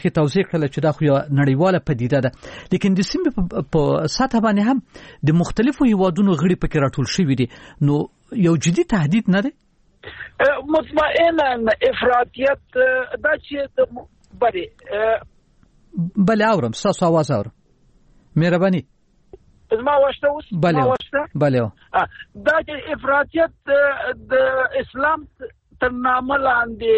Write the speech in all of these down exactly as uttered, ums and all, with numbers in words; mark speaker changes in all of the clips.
Speaker 1: مخکې توضیح کړل چې دا خو یو نړیواله پدیده ده، لیکن د سیمې په سطح باندې هم د مختلفو هیوادونو غړي پکې راټول شوي دي، نو یو جدي تهدید نه دی؟
Speaker 2: مطمئنا افراطیت دا چې بله
Speaker 1: بله اورم ستاسو اواز اورم، مهرباني
Speaker 2: زما واشته اوس
Speaker 1: بله بله
Speaker 2: دا چې افراطیت د اسلام تر نامه لاندې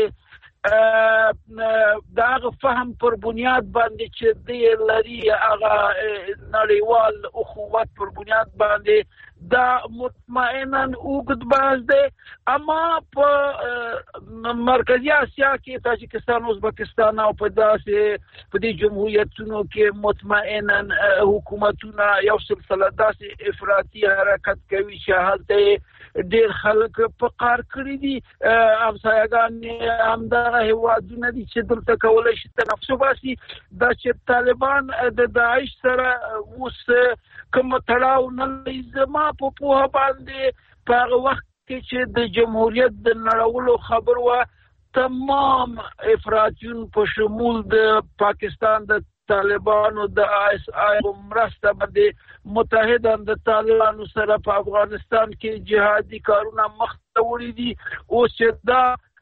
Speaker 2: دا هغه فهم پر بنیاد باندې چې دی لري هغه نړیوال اخوت پر بنیاد باندې دا مطمئنا اوږد باز دی، اما په مرکزی اسیا کې تاجکستان، ازبکستان او په داسې په دې جمهوریتونو کې مطمئنا حکومتونه یو سلسله داسې افراطي حرکت کوي چې هلته ډېر خلک په قار کړي دي. همسایګان همدغه هیوادونه دي چې دلته کولی شي تنفس وباسي. دا چې طالبان د داعش سره اوس کوم تړاو نه لري، زما په پوهه باندې په هغه وخت کې چې د جمهوریت د نړولو خبر و، تمام افراطیون په شمول د پاکستان د طالبانو د آی اس آی مرسته باندې متحدان د طالبانو سره په افغانستان کې جهادي کارونه مخ ته وړي دي. اوس چې دا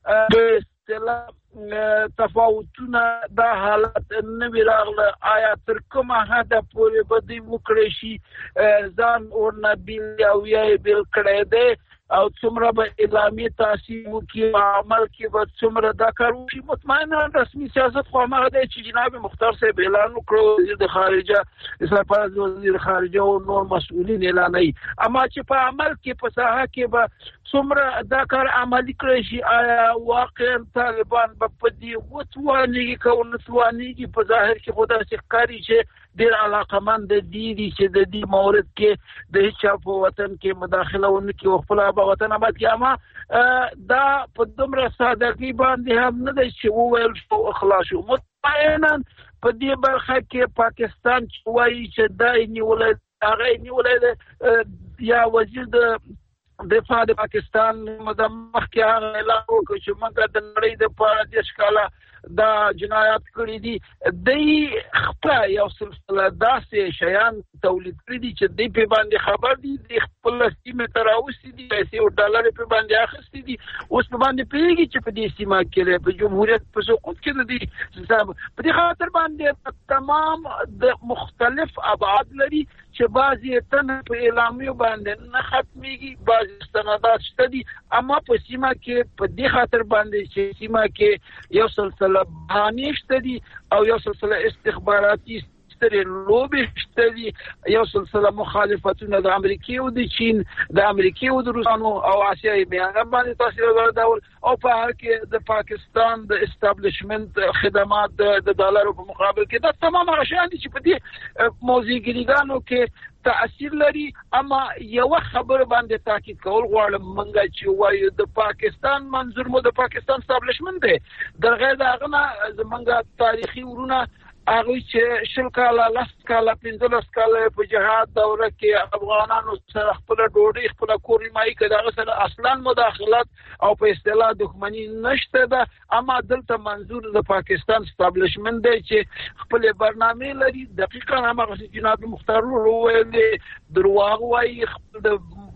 Speaker 2: تفاوتونه دا حالت نوی راغله، آیا تر کومه حده پورې به دوی وکړی شي ځان ورنه بیل او یا یې بیل کړی دی او څومره به اعلامي تاثیر وکړي په عمل کې به څومره دا کار وشي. مطمئنا رسمي سیاست خو هماغه دی چې جناب مختار صاحب اعلان وکړو، وزیر د خارجه اسلام پرست وزیر خارجه او نور مسؤلین اعلانوي، اما چې په عمل کې په ساحه کې به څومره دا کار عملي کړی شي، آیا واقعا طالبان به په دې وتوانېږي که ونه توانېږي؟ په ظاهر کې خو داسې ښکاري چې ډېر علاقمند دي دي چې د دې مورد کې د هیچ چا په وطن کې مداخله ونه کړي او خپل وطن آباد کړي. اما دا په دومره سادګۍ باندې هم نه دی چې وویل شو خلاص شو. مطمئنا په دې برخه کې پاکستان چې وایي چې دا یې نیولی هغه یې نیولی دی، یا وزیر د دفاع د پاکستان مخکې هغه اعلان وکړ چې موږ د نړۍ دپاره دېرش کاله دا جنایات کړي دي. دوی خپله یو سلسله داسې شیان تولید کړي دي چې دوی پرې باندې خبر دي، دوی خپله سیمې ته راوستي دي، پیسې او ډالر پرې باندې اخیستي دي، اوس په باندې پوهېږي چې په دې سیمه کې په جمهوریت په سقوط کې د دې په دې خاطر باندې تمام د مختلف ابعاد لري چې بعضې تن په اعلامیو باندې نه ختمېږي، بعضې استنادات شته دي، اما په سیمه کې په دې خاطر باندې چې سیمه کې یو سلسله بهانې شته دي او یو سلسله استخباراتي سترې لوبې شته دي، یو سلسله مخالفتونه د امریکې او د چین، د امریکې او د روسانو او آسیایي بیانات باندې تاثیر ورډول، او په هر کې د پاکستان د استابلیشمنت خدمات د ډالرو په مقابل کې. دا تمام هغه شیان دي چې په دې موضوعګریګانو کې تأثیر لري. اما یو خبر باندې تاکید کول غواړم، منګه چې وایو د پاکستان منظور مو د پاکستان استابلیشمنت دی، د غیر دغه نه زمونږ تاریخي ورونه هغه چې شل کاله لس کاله پنځلس کاله په جهاد دوره کې افغانانو سره خپل ډوډۍ خپل کور نیمایي کړه، هغه سره اصلا مداخلت او په اصطلاح دښمني نشته ده. اما دلته منظور د پاکستان استابلیشمنت دی چې خپل برنامه لري. دقیقاً هغه چې جناب مختار وویل درواغ وایي، خپل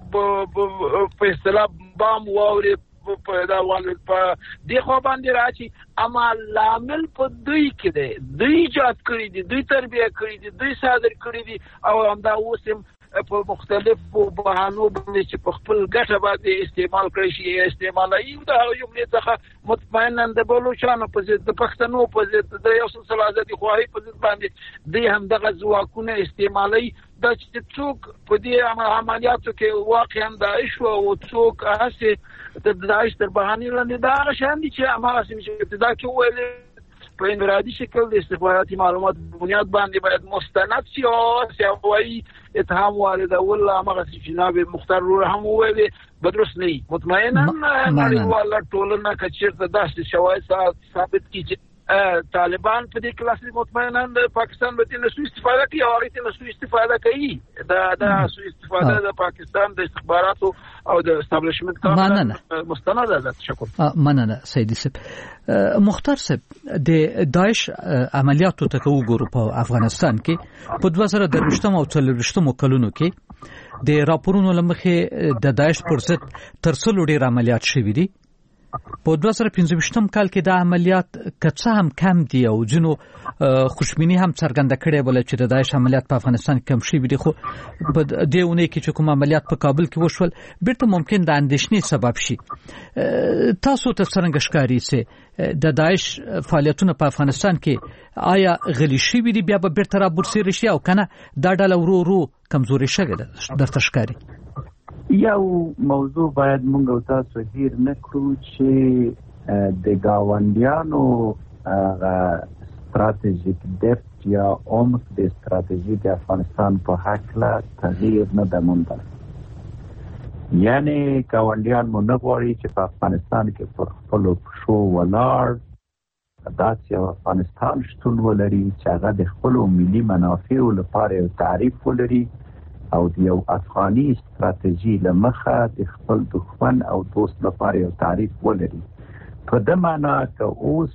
Speaker 2: په اصطلاح بام واوري په دا وانه په دی خو باندې راځي، اما لامل په دوی کې دی، دوی ایجاد کړی دي، دوی تربیه کړی دي، دوی صادر کړی دي، او همدا اوس هم په مختلفو بهانو باندې چې په خپل ګټه باندې استعمال کړی شي استعمالوي. دا جملې څخه مطمئنا د بلوچستان په ضد، د پښتنو په ضد، د یو سلسله ازادي خواهی په ضد باندې دوی هم دغه ځواکونه استعمالوي. دا چې څوک په دې عملیاتو کې واقعا داعش او څوک هسه د داعش تر بهانې لاندې دا هغه شیان دي چې هماغه چې ابتدا کې وویل په انفرادي شکل د استخباراتي معلومات بنیاد باندې باید مستند شي او سیاوي اتهام وارد اول هغه چې جناب مختار هم وویل بدرس نه. مطمئنا نړیواله ټولنه کچېرته داسې شواهد ثابت کړي چې طالبان په دې کلاسي مطمئنا د پاکستان به تل سو استفاده کوي او اړتیا له سو استفاده کوي دا دا سو استفاده د پاکستان د استخباراتو او د استابلیشمنت کار مستند ده. تشکر.
Speaker 1: مننه سیدی صاحب. مختار صاحب د داعش عملیاتو ته وګورو په افغانستان کې په دوه زره درویشتم او څلورویشتم کلونو کې د راپورونو لمخې د داعش پر ضد تر څلو ډیر عملیات شوي دي. په دوه زره پنځه کال کې دا عملیات کڅه هم کم دي او جنو خوشبینی هم څرګنده کړې بل چې د داعش عملیات په افغانستان کې کم شوي دي، خو په دې ونه کې چې کوم عملیات په کابل کې وشول بیرته ممکن د اندېښنې سبب شي. تاسو ته څنګه ښکاري چې د داعش فعالیتونه په افغانستان کې آیا غلي شوي دي بیا به بیرته رابرسېره شي او کنه دا ډله ورو ورو کمزوري شوې ده درته ښکاري؟
Speaker 3: یو موضوع باید مونږ او تاسو هیر نه کړو چې د گاونډیانو ستراتیژیک ډیپت یا عمق د ستراتیژي د افغانستان په هکله تغییر نه ده موندلی. یعنی گاونډیان مو نه غواړي چې په افغانستان کې پر خپلو پښو ولاړ داسې یو افغانستان شتون ولري چې هغه د خپلو ملي منافعو لپاره یو تعریف ولري او د یو افغاني ستراتیژي له مخه د خپل دښمن او دوست لپاره یو تعریف ولري. په دې معنا که اوس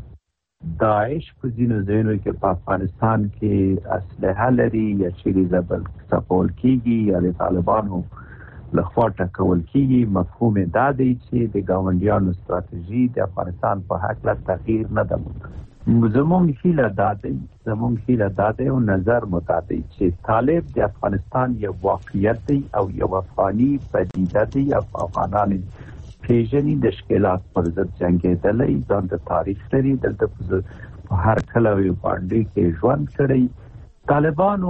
Speaker 3: داعش په ځینو ځایونو کې په افغانستان کې اسلحه لري یا چیرې ځپل ځپول کېږي یا د طالبانو لخوا ټکول کېږي، مفهوم یې دا دی چې د ګاونډیانو ستراتیژي د افغانستان په هکله تغییر نه ده موندلی. زمونږ هیله دا دی زمونږ هیله دا دی او نظر مو دا دی چې طالب د افغانستان یو واقعیت دی او یو افغاني پدیده دی او افغانان پیژني د ښکېلات پر ضد جنګېدلی، ځان د تاریخ لري، دلته په هر کلي باندې کې ژوند کړی. طالبانو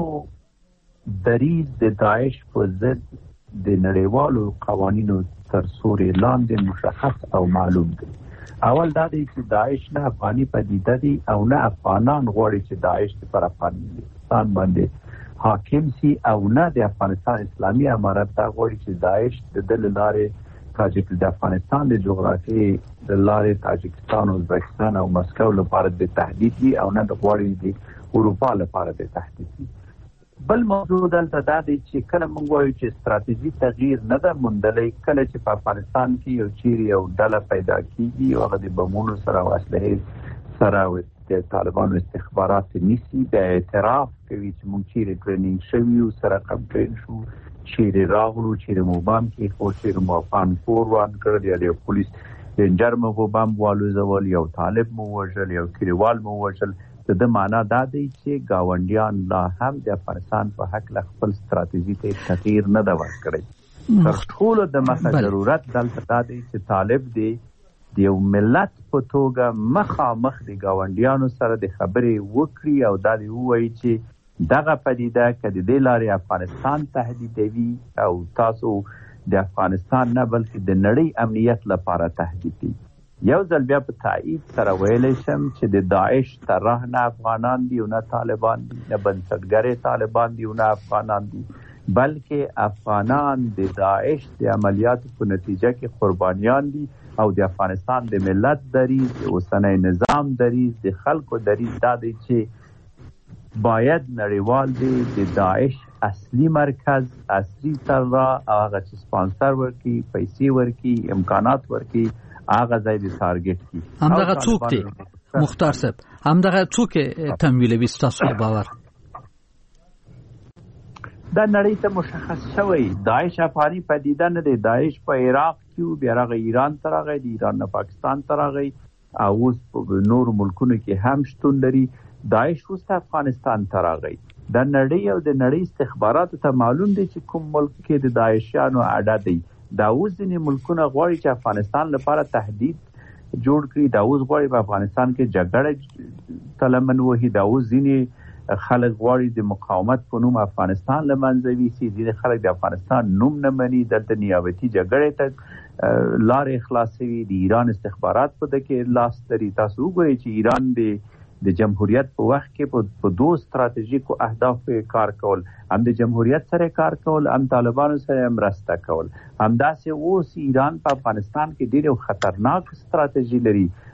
Speaker 3: دریځ د داعش په ضد د نړیوالو قوانینو تر سوري لاندې مشخص او معلوم دی. اول دا دی چې داعش نه افغاني پدیده دی او نه افغانان غواړي چې داعش پر افغانستان باندې حاکم سي او نه د افغانستان اسلامي امارت دا غواړي چې داعش د دل لارې تاجک د افغانستان د جغرافي د لارې تاجکستان او ازبکستان او مسکو لپاره د تهدید وي او نه د غواړي د اروپا لپاره د تهدید وي. بل موضوع دلته دا دی چې کله موږ وایو چې ستراتیژي تغییر نه ده موندلی، کله چې په افغانستان کې یو چیرې یو ډله پیدا کېږي او هغه د بمونو سره او اسلحې سره د طالبانو استخبارات نیسي، بیا اعتراف کوي چې موږ چیرې ټرینینګ شوي یو سره کمپین شو، چیرې راغلو، چیرې مو بم کېښود، چیرې مو افغان کور وران کړل یا یو پولیس رینجر مو په بم والوځول، یو طالب مو وژل، یو کلیوال مو وژل. د دې معنا دا دی چې گاونډیان لا هم د افغانستان په حق خپل ستراتیژي ته تغییر نه دا ورکړي. تر ټولو د مخه ضرورت دلته دا دی چې طالب دی د یو ملت په توګه مخامخ د گاونډیانو سره د خبرې وکړي او دا دی وایي چې دغه پدیده که د دې لارې افغانستان تهدیدوي او تاسو د افغانستان نه بلکې د نړۍ امنیت لپاره تهدید دي. یو ځل بیا په تایید سره ویلی شم چې د داعش طرح نه افغانان دي او نه طالبان دي، نه بنسټګرې طالبان دي او نه افغانان دي، بلکې افغانان د داعش د عملیاتو په نتیجه کې قربانیان دي او د افغانستان د ملت دریځ، د اوسنی نظام دریځ، د خلکو دریځ دا دی چې باید نړیوال دی د داعش اصلي مرکز، اصلي سرا هغه چې سپانسر ورکي، پیسې ورکي، امکانات ورکي، هغه ځای د ټارګټ کی.
Speaker 1: همدغه څوک دی مختار صاحب؟ همدغه څوک تمویلوي ستاسو باور؟
Speaker 3: دا نړۍ ته مشخص شوی داعش افغاني پدیده نه دی. داعش په عراق کې بیا راغی ایران ته راغی، د ایران نه پاکستان ته راغی او اوس په نورو ملکونو کې هم شتون لري. داعش اوس افغانستان ته راغی. د نړۍ او د نړۍ استخباراتو ته معلوم دی چې کوم ملک کې د داعشیانو اډه دی. دا اوس ځینې ملکونه غواړي چې افغانستان لپاره تهدید جوړ کړي، دا اوس غواړي په افغانستان کې جګړه تلمن وهي، دا اوس ځینې خلک غواړي د مقاومت په نوم افغانستان له منځه ویسي، ځینې خلک د افغانستان نوم نه مني، دلته نیابتي جګړې ته لارې خلاصوي. د ایران استخبارات په ده کې لاس لري. تاسو وګورئ چې ایران د د جمهوریت په وخت کې په دوه ستراتیژیکو اهدافو کار کول، هم د جمهوریت سره کار کول، هم طالبانو سره مرسته کول. همداسې اوس ایران په افغانستان کې ډېر خطرناک ستراتیژي لري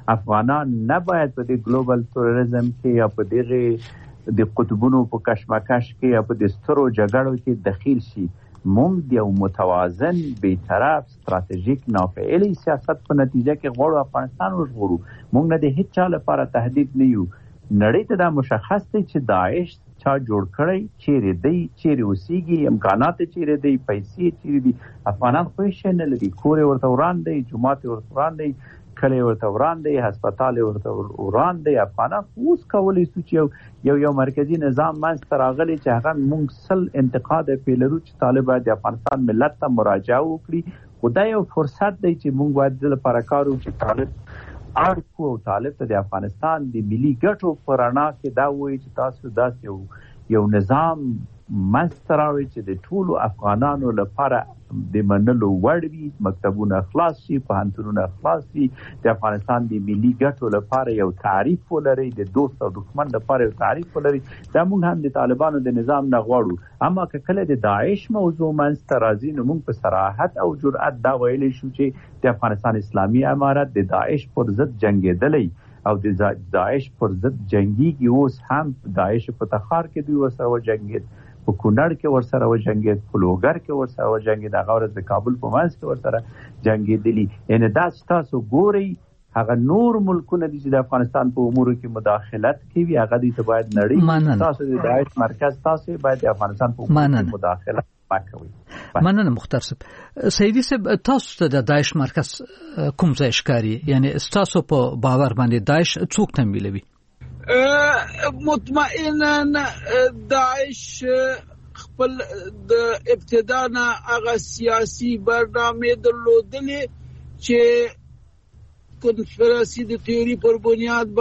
Speaker 3: افغانان نه باید په دې ګلوبل تروریزم کې یا په دغه د قطبونو په کشمکش کې یا په د سترو جګړو کې دخیل شي. موږ یو متوازن بی‌طرف ستراتیژیک نافعلی سیاست په نتیجه کې غواړو افغانستان وژغورو. موږ نه د هیڅ چا لپاره تهدید نه یو. نړۍ ته دا مشخص دی چې داعش چا جوړ کړی، چیرې دی، چیرې اوسېږي، امکانات چیرې دی، پیسې چیرې دي. افغانان خو هیڅ شی نه لري. کور یې ورته وران دی، جومات یې ورته وران دی، کلی ورته وران دی، هسپتال ورته وران دی. افغانان اوس کولی شو چې یو یو مرکزی نظام منځته راغلی چې هغه موږ سل انتقاد پې لرو چې طالب باید د افغانستان ملت ته مراجعه وکړي. خو دا یو فرصت دی چې موږ باید د لپاره کار وکړو چې طالب اړ کو او طالب ته د افغانستان د ملي ګټو په رڼا کې دا وایي چې تاسو داسې یو یو نظام منځته راوړئ چې د ټولو افغانانو لپاره د منلو وړ وي، مکتبونه خلاص شي، پوهنتونونه خلاص شي، د افغانستان د ملي ګټو لپاره یو تعریف ولري، د دوست او دښمن لپاره یو تعریف ولري. دا موږ هم د طالبانو د نظام نه غواړو. اما که کله د داعش موضوع منځته راځي نو موږ په صراحت او جرأت دا ویلی شو چې د افغانستان اسلامي امارت د داعش پر ضد جنګېدلی او د داعش پر ضد جنګیږي. اوس هم داعش په تخار کې دوی ورسره وجنګېد، په کونړ کې ورسره وجنګېد، په لوګر کې ورسره وجنګېد، هغه ورځ د کابل په منځ کې ورسره جنګېدلي. یعنې دا چې تاسو ګورئ هغه نور ملکونه دي چې د افغانستان په امورو کې مداخلت کوي، هغه دوی ته باید نړۍ تاسو د داعش مرکز تاسو باید د افغانستان په امورو کې مداخلت مکوئ.
Speaker 1: مننه مختار صاحب. سیدي صاحب تاسو ته د داعش مرکز کوم ځای ښکاري؟ یعنې ستاسو په باور باندې داعش څوک تمویلوي؟
Speaker 2: مطمئنا داعش خپل د ابتدا نه هغه سیاسي برنامې درلودلې چې کنفرانسي د تیوري پر بنیاد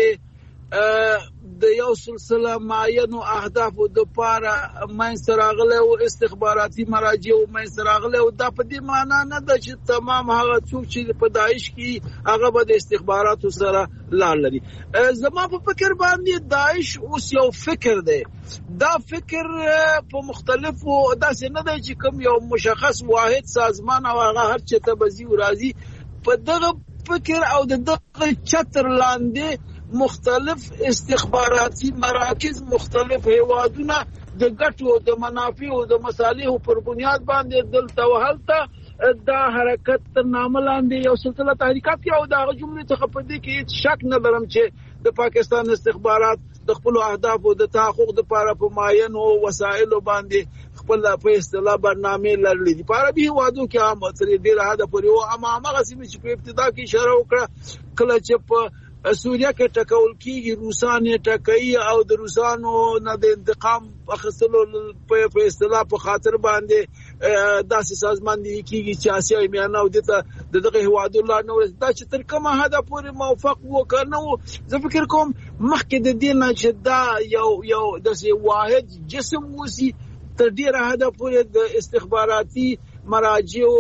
Speaker 2: باندې د یو سلسله معینو اهدافو د پاره منځته راغلی او استخباراتي مراجع منځته راغلی او دا په دې معنا نه ده چې تمام هغه څوک چې په داعش کې هغه به د استخباراتو سره لار لري. زما په فکر باندې داعش اوس یو فکر دی. دا فکر په مختلفو داسې نه دی چې کوم یو مشخص واحد سازمان او هغه هر چې ته بزي او راځي. په دغه فکر او د دغه چتر لاندې مختلف استخباراتي مراکز، مختلف هیوادونه د ګټو د منافعو د مصالحو پر بنیاد باندې دلته وهلته دا حرکت تر نامه لاندې یو سلسله تحریکات او دا جملې څخه په دې کې شک نه لرم چې د پاکستان استخبارات د خپل اهدافو د تحقق لپاره په معینو وسایلو باندې خپل په اصطلاح برنامه لرلې دي. په عربي هیوادو کې عام ترې ډېر حد پورې او اما هغه سیمه چې په ابتدا کې اشاره وکړه کله چې په سوریا کې ټکول کېږي، روسان یې ټکوي او د روسانو نه د انتقام اخیستلو په اصطلاح په خاطر باندې داسې سازمان دی کېږي چې اسیا میانه او دته د دغه هیوادو لار نه ورسېږي. دا چې تر کومه حده پورې موفق وکړ نه و، زه فکر کوم مخکې د دې نه چې دا یو یو داسې واحد جسم وسي تر ډېره حده پورې د استخباراتي مراجعو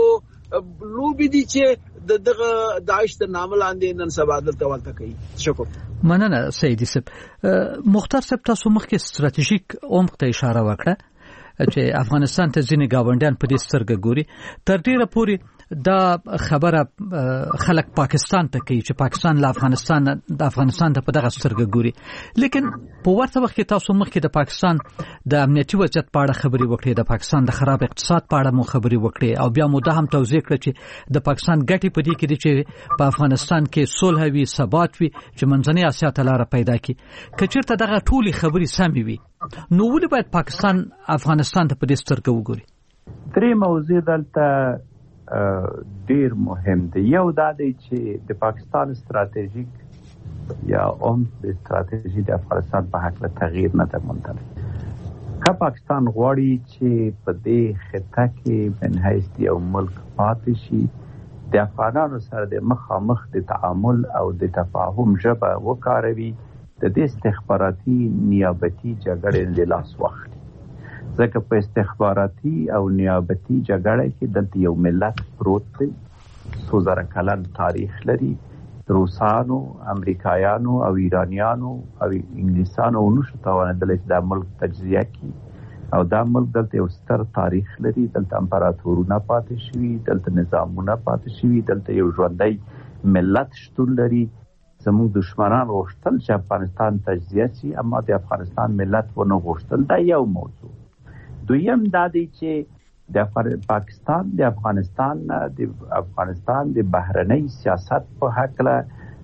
Speaker 2: لوبې دي چې د دغه داعش تر نامه لاندې نن سبا دلته ورته کوي. شکر.
Speaker 1: مننه سیدي صاحب. مختار صاحب تاسو مخکې ستراتیژیک عمق ته اشاره وکړه چې افغانستان ته ځینې گاونډیان په دې سترګه ګوري. تر ډیره پورې دا خبره خلک پاکستان ته کوي چې پاکستان له افغانستان د افغانستان ته په دغه سترګه ګوري، لیکن په ورته وخت کې تاسو مخکې د پاکستان د امنیتي وضعیت په اړه خبرې وکړې، د پاکستان د خراب اقتصاد په اړه مو خبرې وکړې او بیا مو دا هم توضیح کړه چې د پاکستان ګټې په دې کې دي چې په افغانستان کې صلح وي، ثبات وي، چې منځنۍ اسیا ته لاره پیدا کړي. که چېرته دغه ټولې خبرې سمې وي نو ولې باید پاکستان افغانستان ته په دې سترګه وګوري؟
Speaker 3: درې موضوع دلته ډیر مهم دی. یو دا دی چې د پاکستان ستراتیژیک یا هم د ستراتیژي د افغانستان په حق له تغییر نه ده موندلی. که پاکستان غواړي چې په دې خطه کې من حیث د یو ملک پاتې شي، د افغانانو سره د مخامخ د تعامل او د تفاهم ژبه وکاروي، د دې استخباراتي نیابتي جګړې له لاس واخلي. ځکه په استخباراتي او نیابتي جګړه کې دلته یو ملت پروت دی، څو زره کلن تاریخ لري. روسانو، امریکایانو او ایرانیانو او انګلیسانو نشو توانېدلی چې دا ملک تجزیه کړي او دا ملک دلته یو ستر تاریخ لري. دلته امپراتورونه پاتې شوي، دلته نظامونه پاتې شوي، دلته یو ژوندی ملت شتون لري زموږ دشمنان غوښتل چې افغانستان تجزیه شي، اما د افغانستان ملت ونه غوښتل. دا یو موضوع. دویم دا دی چې د پاکستان د افغانستان د افغانستان د بهرنۍ سیاست په هکله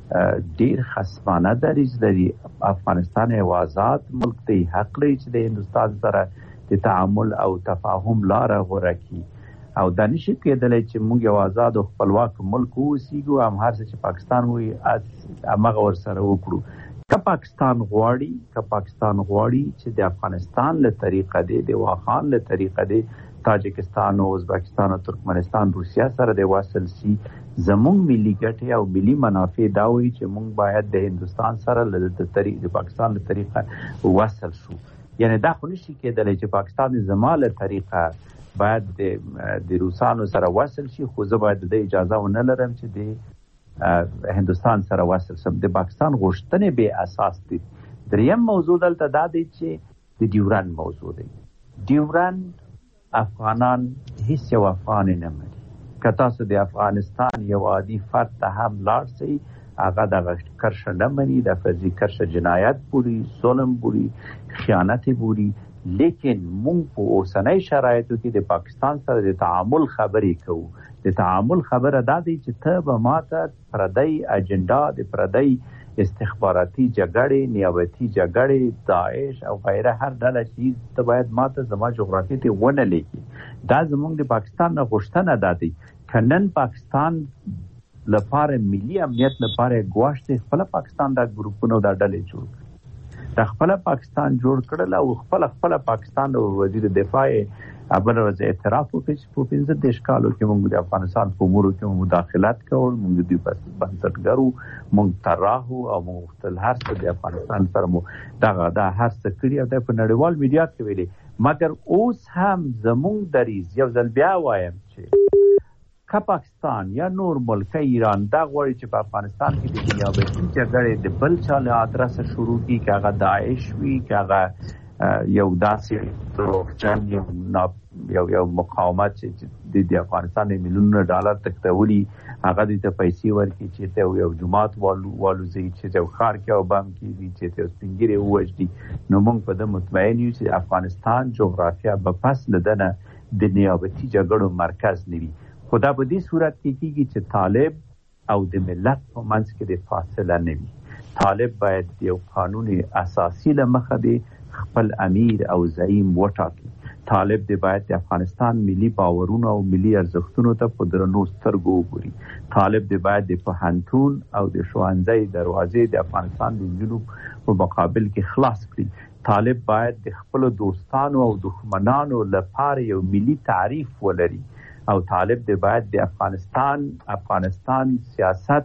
Speaker 3: ډیر خصمانه دریځ لري. افغانستان یو آزاد ملک دی، حق لري چې د هندوستان سره د تعامل او تفاهم لاره غوره کړي، او دا نشي کېدلی چې موږ یو آزاد او خپلواک ملک واوسیږو، هم هر څه چې پاکستان وایي هماغه ورسره وکړو. که پاکستان غواړي که پاکستان غواړي چې د افغانستان له طریقه دی، د واخان له طریقه دی، تاجکستان او ازبکستان او ترکمنستان روسیا سره د وصل شي، زموږ ملي ګټې او ملي منافع دا وایي چې موږ باید د هندوستان سره له د پاکستان له طریقه وصل شو. یعنی دا خو نشي کېدلی چې پاکستان زما له طریقه باید د روسانو سره وصل شي، خو زه باید د اجازه ونه لرم چې د هندوستان سره وصل شم. د پاکستان غوښتنې بې اساس دي. دریم موضوع دلته دا دی چې د ډیورند موضوع دی. ډیورند افغانان هیڅ یو افغان نه مني. که تاسو د افغانستان یو عادي فرد ته هم لاړ شئ، هغه دغه کرښه نه مني، د فرضي کرښه جنایت بولي، ظلم بولي، خیانت بولي. لیکن مونږ په اوسنۍ شرایطو کې د پاکستان سره د تعامل خبرې کوو. د تعامل خبره دا دی چې ته به ماته پردی اجنډا، د پردی استخباراتي جګړې، نیابتي جګړې، داعش او غیره هر ډله چیز ته باید ماته زما جغرافیې ته ونه لیکي. دا زموږ د پاکستان نه غوښتنه دا دی. که نن پاکستان لپاره ملي امنیت لپاره ګواښ دی، خپله پاکستان دا ګروپونه او دا ډلې جوړ کړي، دا خپله پاکستان جوړ کړل او خپله خپله پاکستان او وزیر دفاع بله ورځ اعتراف وکړي چې په پنځه دېرش کالو کې موږ د افغانستان په امورو کې مداخلت کول، موږ د دوی بنسټګر وو، موږ طراح وو او موږ غوښتل هر څه د افغانستان سره مو دغه دا هر څه کړي او دا په نړیوال میډیا کې ویلي. مګر اوس هم زموږ دریځ یو ځل بیا وایم چې که پاکستان یا نور ملک ایران دا غواړي چې په افغانستان کې د نیابتي جګړې د بل چا له ادرسه شروع کړي، که هغه داعش وي، که هغه یو داسې دروغجن یو یو مقاومت چې د افغانستان میلیونونه ډالر تښتولي، هغه دوی ته پیسې ورکړي چې ته یو جومات والوځي، چې یو ښار کې او بم کېږي، چې ته یو سپین ږیری ووژني، نو موږ په ده مطمئن یو چې افغانستان جغرافیه به پس له ده نه د نیابتي جګړو مرکز نه وي. خو دا په دې صورت کې کېږي چې طالب او د ملت په منځ کې د فاصله نه وي. طالب باید یو قانون اساسي له مخه دی خپل امیر او زعیم وټاکي. طالب دی باید د افغانستان ملي باورونو او ملي ارزښتونو ته په درنو سترګو وګوري. طالب دی باید د پوهنتون او د ښوونځي دروازې د افغانستان د نجونو په مقابل کې خلاص کړي. طالب باید د خپلو دوستانو او دښمنانو لپاره یو ملي تعریف ولري، او طالب دی باید د افغانستان افغانستان سیاست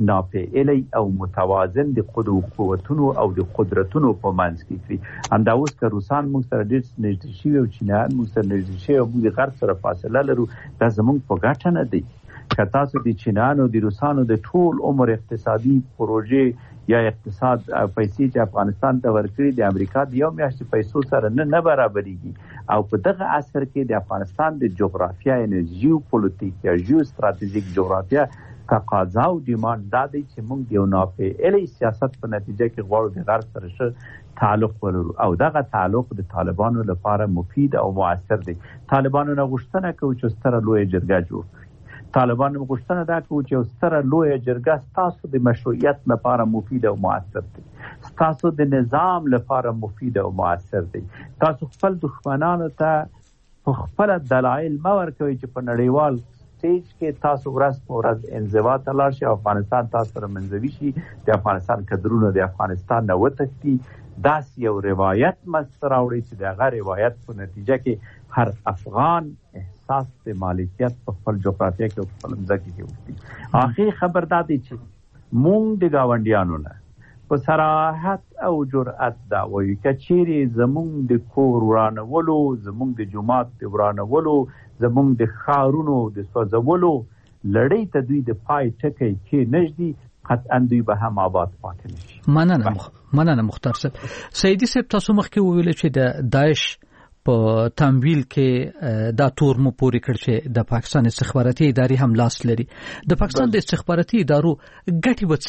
Speaker 3: ناپیلی او متوازن د قوتونو او د قدرتونو په منځ کې کړي. همدا اوس که روسان موږ سره ډېر نږدې شوي او چینایان موږ سره نږدې شوي او موږ د غرب سره فاصله لرو، دا زموږ په ګټه نه دی. که تاسو د چینایانو د روسانو د ټول عمر اقتصادي پروژې یا اقتصاد پیسې چې افغانستان ته ورکړي د امریکا د یو میاشتې پیسو سره نه نه برابرېږي. او په دغه عصر کې د افغانستان د جغرافیه یعنې جیو پولیټیک یا جیو ستراتیژیک جغرافیه تقاضا او ډیمانډ دا دی چې موږ د یو ناپیلی سیاست په نتیجه کې غواړو د غرب سره ښه تعلق ولرو، او دغه تعلق د طالبانو لپاره مفید او مؤثر دی. طالبانو نه غوښتنه کوو چې ستره لویه جرګه جوړ کړي. طالبانو غوښتنه دا کوي چې ستره لویه جرګه ستاسو د مشروعیت لپاره مفید او مؤثر دی، ستاسو د نظام لپاره مفید او مؤثر دی. تاسو خپل دښمنانو ته په خپله دلایل مه ورکوئ چې په نړیوال سټیج کې تاسو ورځ په ورځ انزوا ته لاړ شي او افغانستان تاسو سره منځوي شي، د افغانستان کدرونه د افغانستان نه وتښتي. داسې یو روایت منځته راوړي چې د هغه روایت په نتیجه کې هر افغان احساس د مالکیت په خپل جغرافیه کې او خپل ځمکه کې وکړي. آخري خبر دا دی چې مونږ د ګاونډیانو نه په صراحت او جرأت دا وایو که چیرې زمونږ د کور ورانولو، زمونږ د جومات د ورانولو، زمونږ د ښارونو د سوځولو لړۍ ته دوی د پای ټکی کېنږدي، قطعا دوی به هم آباد پاتې نشي.
Speaker 1: مننه مننه مختار صاحب. سیدي صاحب تاسو مخکې وویل چې د داعش په تمویل کې دا تور مو پورې کړ چې د پاکستان استخباراتي ادارې هم لاس لري. د پاکستان د استخباراتي ادارو ګټې به څه وي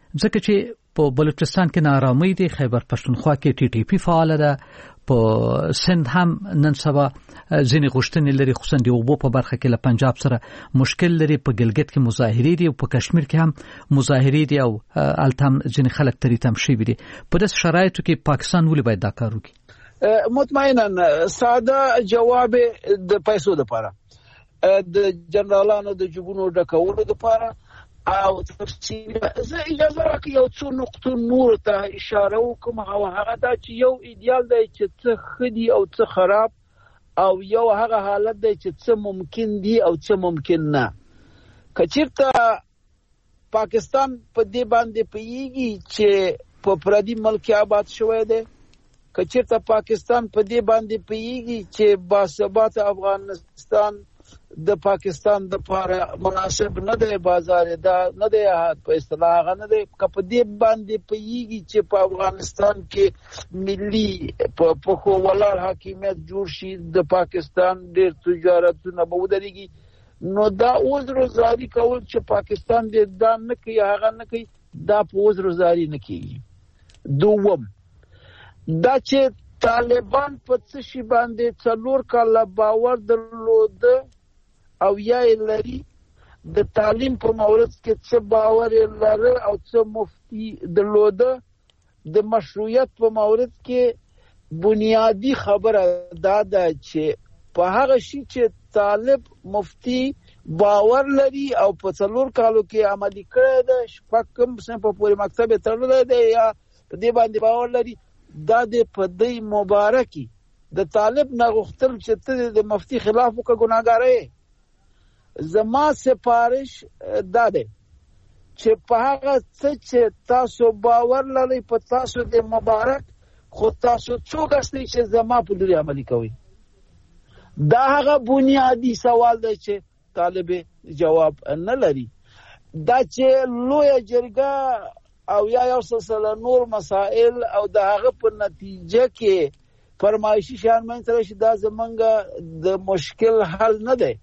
Speaker 1: ځکه چې په بلوچستان کې نارامي دي، خیبر پښتونخوا کې ټي ټي پی فعال ده، په سند هم نن سبا ځینې غوښتنې لري، خصوصا د اوبو په برخه کې له پنجاب سره مشکل لري، په ګلګت کې مظاهرې دي او په کشمیر کې هم مظاهرې دي او التم ځینې خلک تری تم شي دي. په داس شرایطو کې پاکستان ولې باید دا کار وکړي؟
Speaker 2: مطمئنا ساده جواب د پیسو لپاره، د جنرالانو د جبونو ډکولو لپاره او تفصیل. زه اجازه راکړئ یو څو نقطو نور ته اشاره وکړم، او هغه دا چې یو ایدیال دی چې څه ښه دي او څه خراب، او یو هغه حالت دی چې څه ممکن دي او څه ممکن نه. که چېرته پاکستان په دې باندې پوهېږي چې په پردي ملک آباد شوی دی، که چېرته پاکستان په دې باندې پوهېږي چې باثباته افغانستان د پاکستان د لپاره مناسب نه دی، بازار دا نه دی، په اصطلاح هغه نه دی، که په دې باندې پوهېږي چې په افغانستان کې ملي په پښو ولاړ حاکمیت جوړ شي، د پاکستان ډېر تجارتونه به ودرېږي، نو دا عذر زاری کول چې پاکستان دې دا نه کوي هغه نه کوي، دا په عذر زاری نه کېږي. دوم دا چې طالبان په څه شي باندې څلور کاله باور درلوده او یا لري، د تعلیم په مورد کې څه باور لري او څه مفتی درلوده، د مشروعیت په مورد کې بنیادی خبره دا ده چې په هغه شي چې طالب مفتی باور لري او په څلور کالو کې عملي کړی ده، شپږ کم سن په پورې مکتب تړلی دی یا په دې باندې باور لري، دا د په دې مبارکي د طالب نه غوښتل چې ته د مفتی خلاف وکړه ګناهګار. زما سفارش دا ده چې په هغه څه چې تاسو باور لرئ په تاسو د مبارک، خو تاسو څوک استئ چې زما په لوري عملي کوئ؟ دا هغه بنیادی سوال دی چې طالب جواب نه لري. دا چې لویه جرګه او یا یو سلسله نور مسائل او د هغه په نتیجه کې فرمایشي شیان منځ راشي، دا زمونږ د مشکل حل نه دی.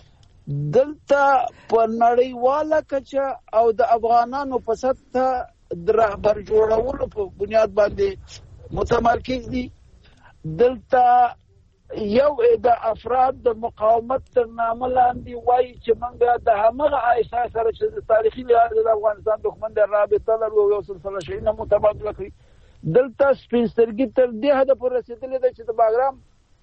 Speaker 2: دلته په نړیواله کچه او د افغانانو په سطح د رهبر جوړولو په بنیاد باندې متمرکز دي. دلته یو د افراد د مقاومت تر نامه لاندې وایي چې موږ د همغه عایشه سره چې د تاریخي لحاظ د افغانستان دښمن د رابطه لرو او یو سلسله شیونه متبادله کړي. دلته سپین سترګي تر دې حده پورې رسېدلې ده چې د باګرام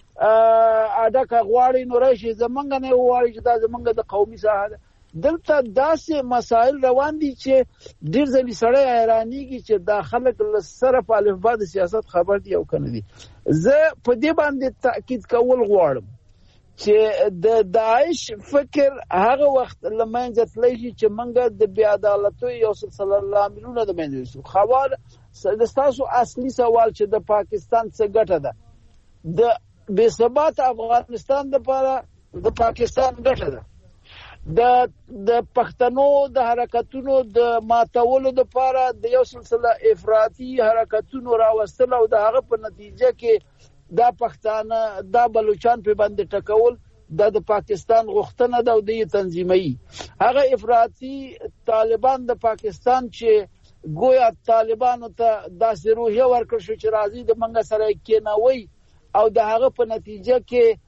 Speaker 2: اډکه غواړي نو راشي زمونږ نه وایي چې دا زمونږ د قومي ساحه ده. دلته داسې مسائل روان دي چې ډېر ځلې سړی حیرانېږي چې دا خلک له صرف الفبا د سیاست خبر دي او که نه دي. زه په دې باندې تاکید کول غواړم چې د داعش فکر هغه وخت له منځه تللی شي چې موږ د بې عدالتیو یو سلسله لاملونه د منځه یوسو. خوار د ستاسو اصلي سوال چې د پاکستان څه ګټه ده، د بې ثباته افغانستان لپاره د پاکستان ګټه ده، د د پښتنو د حرکتونو د ماتولو لپاره د یو سلسله افراطي حرکتونو راوستل او د هغه په نتیجه کې دا پښتانه دا بلوچان په باندې ټکول دا د پاکستان غوښتنه ده او د تنظیمي هغه افراطي طالبان د پاکستان چې گویا طالبانو ته داسې روحیه ورکړ شو چې راځي د منګه سره کېناوي او د هغه په نتیجه کې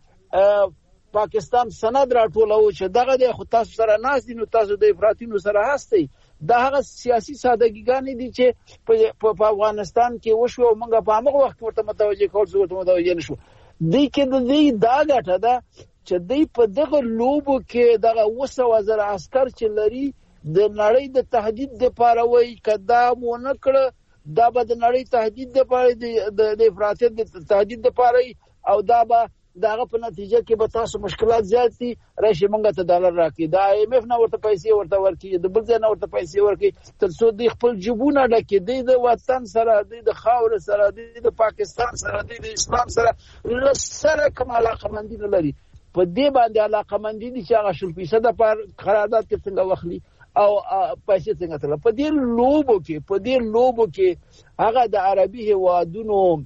Speaker 2: پاکستان سند راټولو چې دغه د خو تاسو سره ناس دي نو تاسو د افراطینو سره هستئ. دا هغه سیاسي سادهګیګانې دي چې په افغانستان کې وشو او موږ په هغه وخت ورته متوجه کول څه ورته متوجه نشو. دوی کې د دې دا ګټه ده چې دوی په دغه لوبو کې دغه وسه وزر عسكر چې لري د نړۍ د تهدید لپاره وایي کدا مو نه کړ دا به د نړۍ تهدید لپاره د افراطیت د تهدید لپاره او دا به داغه په نتیجه کې به تاسو مشکلات زیات دي راشي مونږ ته ډالر راکړي د آی ایم اف نه ورته پیسې ورته ورکړي د بل ځای نه ورته پیسې ورکړي تر څو د خپل جبونه ډکې دي د وطن سره د خاور سره د پاکستان سره د اسلام سره سره کوم علاقه مندي نه لري. په دې باندې علاقه مندي دي چې هغه شل فیصد پر قرارداد کې څنګه واخلي او پیسې څنګه تل په دې لوبو کې په دې لوبو کې هغه د عربي هوادونو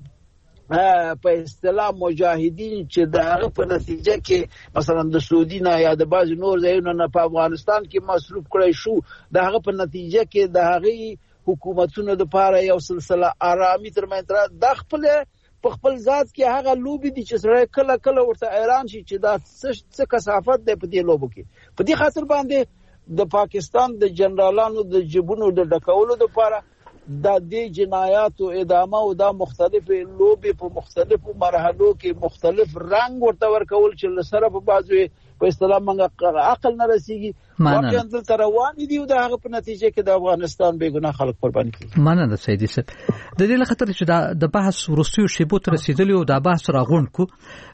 Speaker 2: په اصطلاح مجاهدین چې د هغه په نتیجه کې مثلا د سعودي نه یا د بعض نور ځایونو نه په افغانستان کې مصروف کړی شو د هغه په نتیجه کې د هغه حکومتونو د پاره یو سلسله آرامي ترمنځ را د خپل په خپل ذات کې هغه لوبي دي چې سره کله کله ورته ایران شي چې دا څه کثافت دی په دې لوبو کې. په دې خاطر باندې د پاکستان د جنرالانو د جبونو د ډکولو لپاره د دې جنایاتو ادامه او د مختلفو لوبي په مختلفو مرحلو کې مختلف رنگ ورته ورکول چې سره په بازو په اصطلاح منګه عقل نه رسیږي. واقعا دلته روان دي او د هغه په نتیجه کې د افغانستان بے ګناه خلک قرباني کیږي.
Speaker 1: مننه سیدی صاحب. د دې لخطر چې د بحث ورستیو شیبو تر رسیدلی او د بحث راغون کو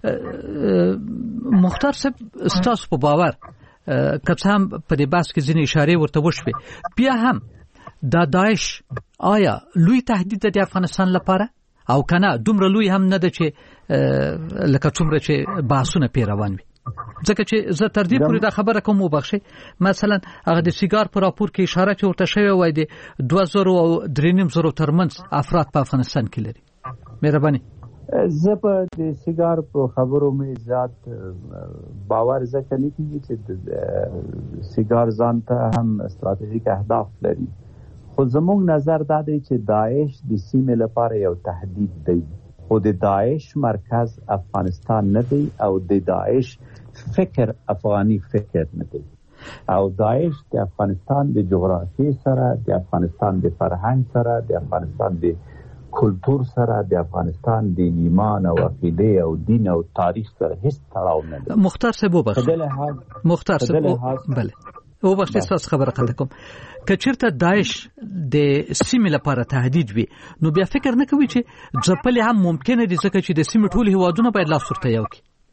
Speaker 1: مختار صاحب ستاسو په باور کله هم په دې بحث کې ځینې اشاره ورته وشوي بیا هم دا داعش آیا لوی تهدید د افغانستان لپاره او کنه دومره لوی هم نه ده چې لکه څومره چې بحثونه پیروان وي؟ ځکه چې زه تر دې پورې دا خبره کوم وبخښي مثلا هغه د سیګار پر راپور کې اشاره چې ورته شوی وای د دوه زره او درې نیم زره ترمنځ افراد په افغانستان کې لري. مهرباني.
Speaker 3: زه په د سیګار په خبرو مې ذات باور ځکه نه کیږي چې سیګار ځان ته هم ستراتیژیک اهداف لري، خو زموږ نظر دا دی چې داعش د سیمې لپاره یو تهدید دی، خو د داعش مرکز افغانستان نه دی او د داعش فکر افغاني فکر نه دی او داعش د افغانستان د جغرافیې سره، د افغانستان د فرهنګ سره، د افغانستان د کلتور سره، د افغانستان د ایمان او عقیده او دین او تاریخ سره هیڅ تړاو نه لري.
Speaker 1: مختار صاحب وبخښه. مختار صاحب بله وبخښه تاسو خبره قطع کوم. کچیرته داعش د سیمې لپاره تهدید وي نو بیا فکر نه کوي چې ځپل هم ممکنه دي ځکه چې د سیمې ټول هیوادونه باید لاس ورته یو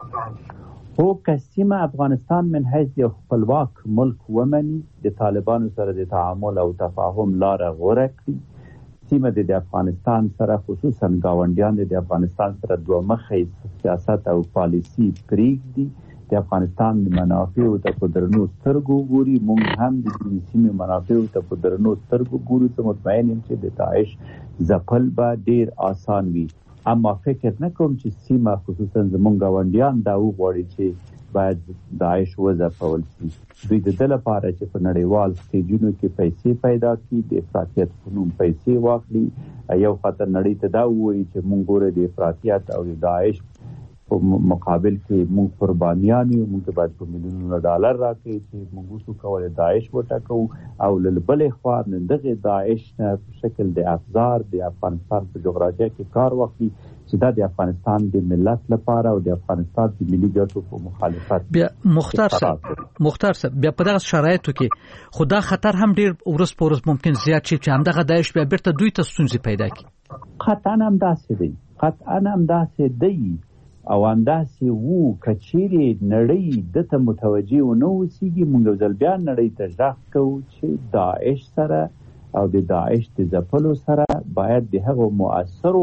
Speaker 1: کړي.
Speaker 3: او که سیمه افغانستان من حیث یو خپلواک ملک ومني، د طالبانو سره د تعامل او تفاهم لاره غوره کړي، سیمه د افغانستان سره خصوصا گاونډیان د افغانستان سره دوه مخی سیاست او پالیسی پرېږدي، د افغانستان د منافعو ته په درنو سترګو ګوري، موږ هم د دې سیمې منافعو ته په درنو سترګو ګورو، ته مطمئن یم چې د داعش ځپل به ډیر آسان وي. اما فکر نه کوم چې سیمه خصوصا زموږ ګاونډیان دا وغواړي چې باید داعش وځپول شي. دوی د دې لپاره چې په نړیوال سټیجونو کې پیسې پیدا کړي، د افراطیت په نوم پیسې واخلي، یو خاطر نړۍ ته دا وایي چې موږ ګوره د افراطیت او د داعش په مقابل کې موږ قربانیان یو، موږ باید په میلیونونو ډالر راکړي چې موږ وسو کولای داعش وټاکو او له بلې خوا نه دغه داعش نه په شکل د افزار د افغانستان په جغرافیه کې کار واخلي چې دا د افغانستان د ملت لپاره او د افغانستان د ملي ګټو په مخالفت.
Speaker 1: بیا مختار صاحب مختار صاحب بیا په دغه شرایطو کې خدا خطر هم ډیر ورس پورس ممکن زیات شي چې همدغه داعش بیا بیرته دوی ته ستونزې پیدا کړي.
Speaker 3: قطعا هم داسې دی، قطعا هم داسې دی او انداسې وو کچېرې نړۍ دته متوجه ونه اوسېږي، موږ یو ځل بیا نړۍ ته غږ کوو چې داعش سره او د داعش د ځپلو سره باید د هغو مؤثرو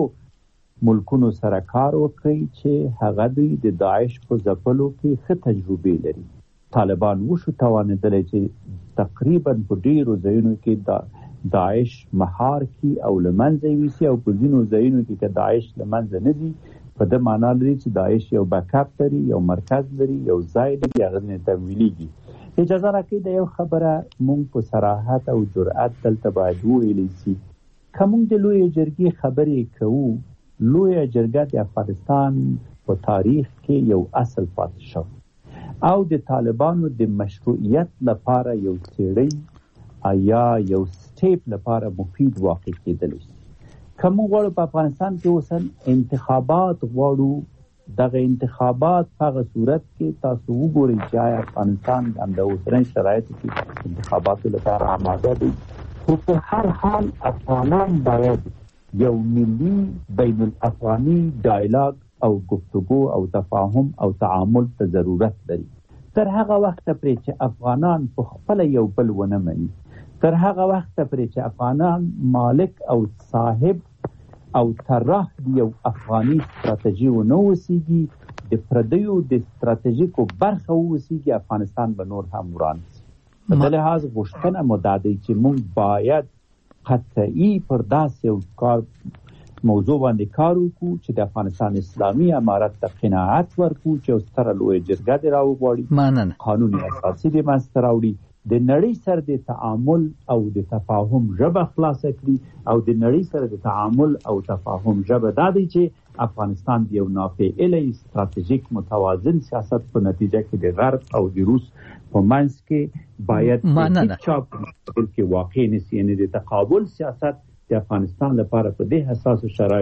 Speaker 3: ملکونو سره کار وکړي چې هغه دوی د داعش په ځپلو کې ښه تجربې لري. طالبان وشو توانېدلی چې تقریبا په ډېرو ځایونو کې دا داعش مهار کړي او له منځه یې یوسي او په ځینو ځایونو کې که داعش له منځه نه ځي په دې معنا لري چې داعش یو بیکاپ لري، یو مرکز لري، یو ځای لري، هغه نه تمویلېږي. اجازه راکړئ د یو خبره موږ په صراحت او جرأت دلته باید وویلی سي. که موږ د لویې جرګې خبرې کوو، لویه جرګه د افغانستان په تاریخ کې یو اصل پاتې شو او د طالبانو د مشروعیت لپاره یو څېړی یا یو سټیپ لپاره مفید واقع کېدلی شي. که موږ غواړو په افغانستان کې اوس انتخابات غواړو، دغه انتخابات په هغه صورت کې تاسو وګورئ چې آیا افغانستان هم د اوسنۍ شرایطو کې انتخاباتو لپاره آماده دی، خو په هر حال افغانان باید یو ملي بین الافغاني ډایلاګ او گفتگو او تفاهم او تعامل ته ضرورت لري. تر هغه وخت پرې چې افغانان په خپل یو بل ونه مني، تر هغه وخت پرې چې افغانان مالک او صاحب او طراح دی یو افغاني ستراتیژي ونه اوسېږي، د پردیو د ستراتیژیکو برخه اوسېږي، افغانستان به نور هم وران شي. په دې لحاظ غوښتنه مو دا دی چې موږ باید قطعي پر داسې یو کار موضوع باندې کار وکړو چې د افغانستان اسلامي امارت ته قناعت ورکړو چې یو ستره لویه جرګه دې راوغواړي، قانون اساسي دې منځته راوړي، د نړۍ سره د تعامل او د تفاهم ژبه خلاص کړي او د نړۍ سره د تعامل او تفاهم ژبه دا دی چې افغانستان د یو نافعل استراتیژیک متوازن سیاست په نتیجه کې د غرب او د روس په منځ کې باید هیڅ چا په کې واقع نشي، یعنی د تقابل سیاست د افغانستان لپاره په دې حساس شرایطو